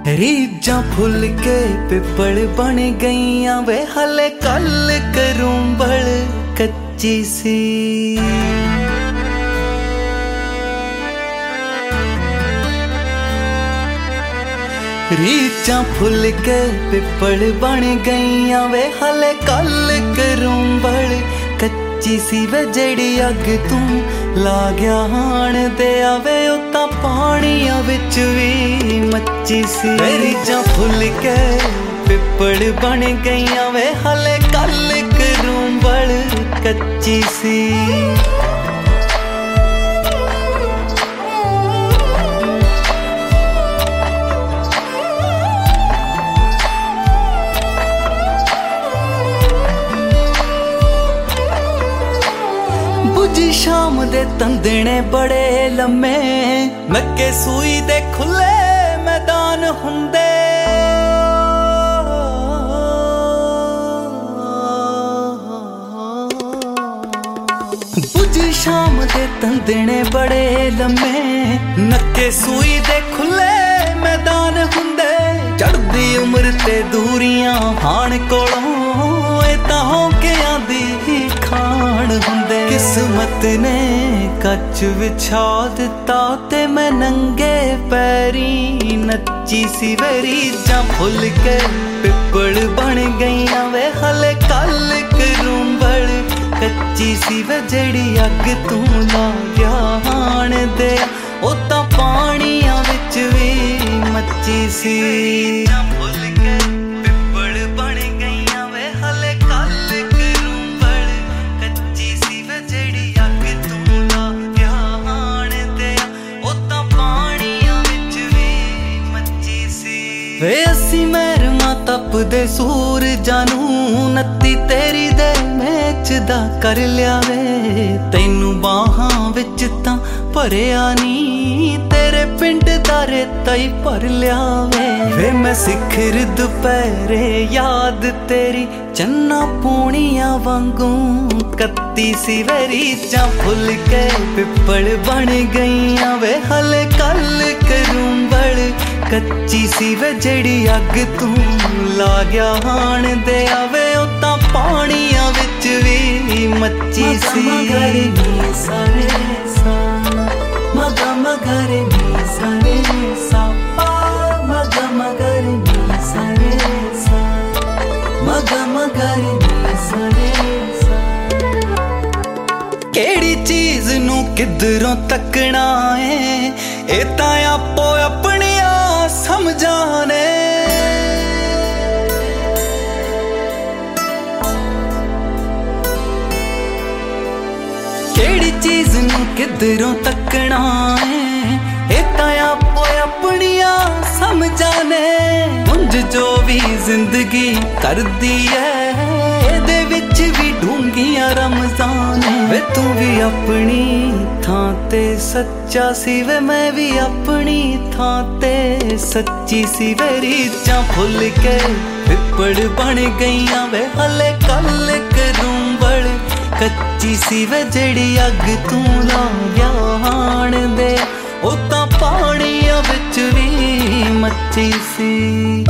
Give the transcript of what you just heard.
रीझां full के पिपल बन गईयां वे हले कल करूं बड़ कच्ची सी। रीझां फुल के पिपल बन गईयां वे हले कल करूं बड़ कच्ची सी। वे जेड़ी अग तू ला गया हाण दे आवे ओ तां पाणियां विच वी मच्ची सी। रीझां फुल के पिपल बन गईयां वे हले कल करूं बड़ कच्ची सी। बुझी शाम दे तंदने बड़े लम्मे नक्के सूई दे खुले मैदान हुंदे। बुझी शाम दे तंदने बड़े लम्मे नक्के सूई दे खुले मैदान हुंदे। चढ़दी उम्र ते दूरियां हाण कोलों तां होंकियां दी खाण हुंदे। किस्मत ने कच विछा दिता ते मैं नंगे पैरी नच्ची सी। वे रीझां फुल के पिपल बन गईयां वे हले कल करूं बड़ कच्ची सी। वे जेड़ी अग तू ला गया हाण दे ओ तां पाणियां विच वी मच्ची सी। वे असी महरमा तपदे सूरजां नूं नत्ती तेरी दे मैच दा कर लिया वे। तैनू बाहां विच तां भरिया नी तेरे पिंड दा रेता ही भर लिया वे। मैं सिखर दुपहरे याद तेरी चन्ना पूनियां वांगू कत्ती सी। वे रीझां फुल के पिपल बन गईयां वे हले कल करूं बड़ कच्ची सी। वे जेड़ी अग तू ला गया हाण दे आवे ओ तां पाणियां विच वी मच्ची सी। मगा मगरे नी सरे सा मगा मगरे नी सरे सा मगा मगरे नी सरे सा। केड़ी चीज नू किधरों तकना है ए तां आपो अपनी समझाने। केड़ी चीज नू किधरों तकना है ए तां आपो अपनिया समझाने। उंज जो भी जिंदगी करदी है एदे विच भी ढूंगियां रमजान। वे तू भी अपनी थां ते सच्चा सी वे मैं भी अपनी थां ते सच्ची सी। वे रीझां फुल के पिपल बन गईयां वे हले कल करूं बड़ कच्ची सी। वे जेड़ी अग तू ला गया हाण दे ओ तां पाणियां विच वी मच्ची सी।